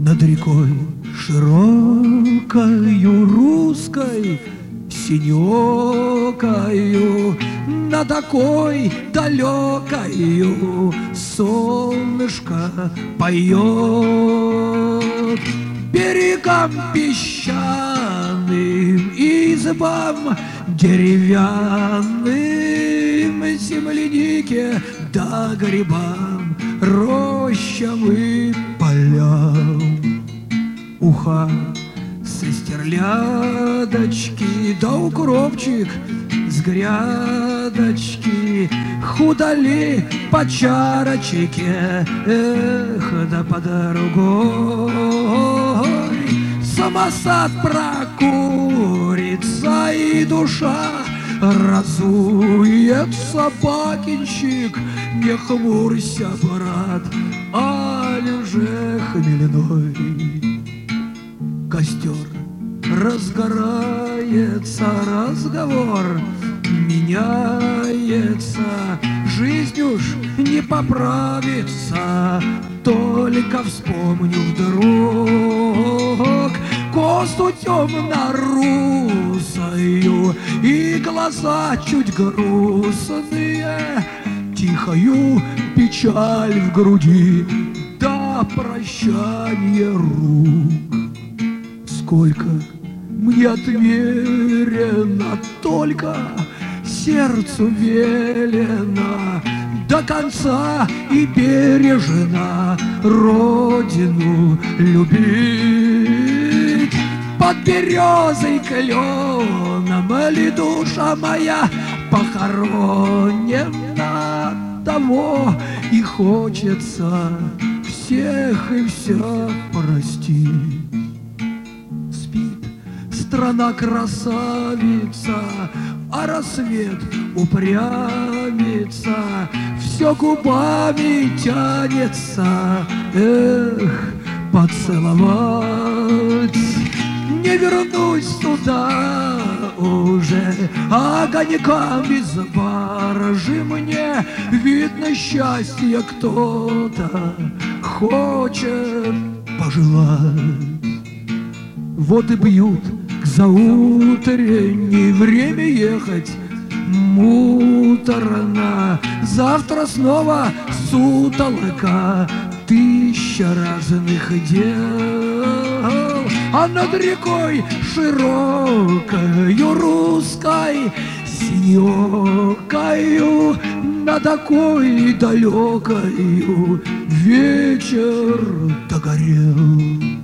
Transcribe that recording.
Над рекой широкою русской, синёкою, над такой далекою солнышко поет. Берегам песчаным, избам деревянным, землянике да грибам, рощам и полям. Уха со стерлядочки, да укропчик с грядочки, худали по чарочке, эх, да по другой. Самосад прокурится и душа разуется, бакинщик, не хмурься, брат, аль уже хмельной. Костер разгорается, разговор меняется, жизнь уж не поправится, только вспомню вдруг косту темно-русою и глаза чуть грустные, тихою печаль в груди, да прощание рук. Сколько мне отмерено, только сердцу велено до конца и бережно родину любить. Под березой кленом ли душа моя похоронена, того и хочется всех и вся простить. Страна красавица, а рассвет упрямится, все губами тянется, эх, поцеловать. Не вернусь туда уже, огоньками с баржи мне видно, счастье кто-то хочет пожелать. Вот и бьют к заутренней, время ехать муторно. Завтра снова сутолока, тысяча разных дел. А над рекой широкою русской, синёкою, над такой далекою вечер догорел.